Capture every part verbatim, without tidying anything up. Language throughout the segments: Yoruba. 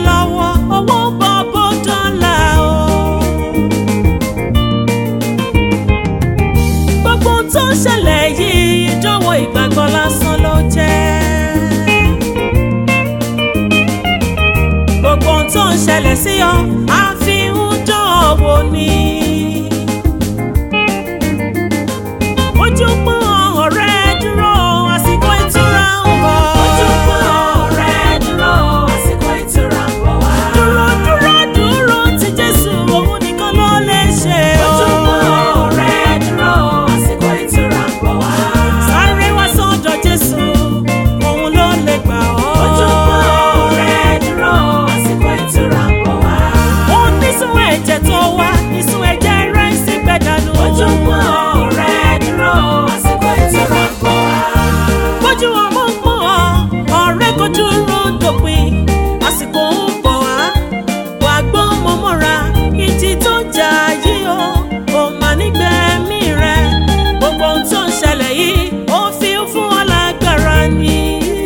lọ́wọ́ owó bọ́bọ́ dọ́là o. Gbogbo tó ń ṣẹlẹ̀ yìí ìdánwò ìgbàgbọ́ lásán ló jẹ́. Gbogbo tó ń ṣẹlẹ̀ sí ọ àfi ń dánwò ni. Ojú pọ́n ọ̀rẹ́ dúró àsìkò ìtura ń bọ̀. Ojú pọ́n ọ̀rẹ́ dúró àsìkò ìtura ń bọ̀ wá. Dúró dúró dúró ti Jésù òun nìkan ló lè ṣe o. Ojú pọ́n ọ̀rẹ́ dúró àsìkò ìtura ń bọ̀ wá. Sáré wá sọ́dọ̀ Jésù òun ló lè gbà ọ́. Ojú pọ́n ọ̀rẹ́ dúró àsìkò ìtura ń bọ̀ wá. Ó ní sún ẹ̀jẹ̀ tó wá ìsun ẹ̀jẹ̀ rẹ̀ sí gbẹ̀dánù. Ojú pọ́n ọ̀rẹ́ dúró àsìkò ìtura ń bọ̀ wá. Bójú ọmọ ń pọ̀ ọ̀rẹ́ kò dúró dòpin àsìkò ń bọ̀ wá. Wàá gbọ́ mọ́ mọ́ra ìjì tó ń jà yìí o ò mà nígbẹ̀mí rẹ̀. Gbogbo ohun tó ń ṣẹlẹ̀ yìí ó fi ń fún ọ lágbára ni.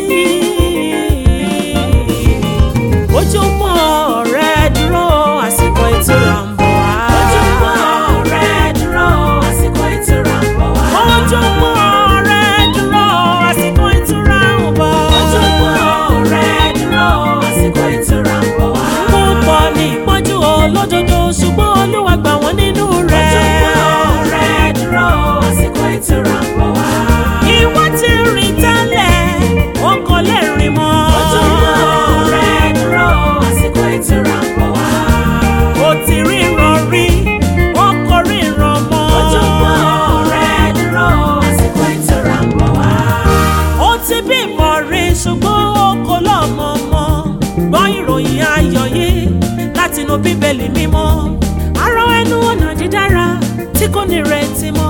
Ojú pọ́n ọ̀rẹ́ dúró àsìkò ìtura ń bọ̀ wá. Ojú pọ́n ọ̀rẹ́ dúró àsìkò ìtura ń bọ̀ wá. Ojú pọ́n ọ̀rẹ́ dúró àsìkò ìtura ń bọ̀. Ojú pọ́n ọ̀rẹ́ dúró àsìkò ìtura ń bọ̀ wá. Púpọ̀ ní ìpọ́njú olódodo ṣùgbọ́n Olúwa gbà wọ́n nínú rẹ̀. Ojú pọ́n ọ̀rẹ́ dúró àsìkò ìtura ń bọ̀ wá. Ìwọ ti rìn tẹ́lẹ̀ ó kò lè rìn mọ́. Ojú pọ́n ọ̀rẹ́ dúró àsìkò ìtura ń bọ̀ wá. Ó ti ríran rí ó kò ríran mọ́. Ojú pọ́n ọ̀rẹ́ dúró àsìkò ìtura ń bọ̀ wá. Ó ti bímọ rí ṣùgbọ́n ó kò lọ́mọ mọ́. Gbọ́ ìròyìn ayọ̀ yìí látinú Bíbélì mímọ́. Arọ ẹnu ọ̀nà dídára tí kò ní retí mọ́.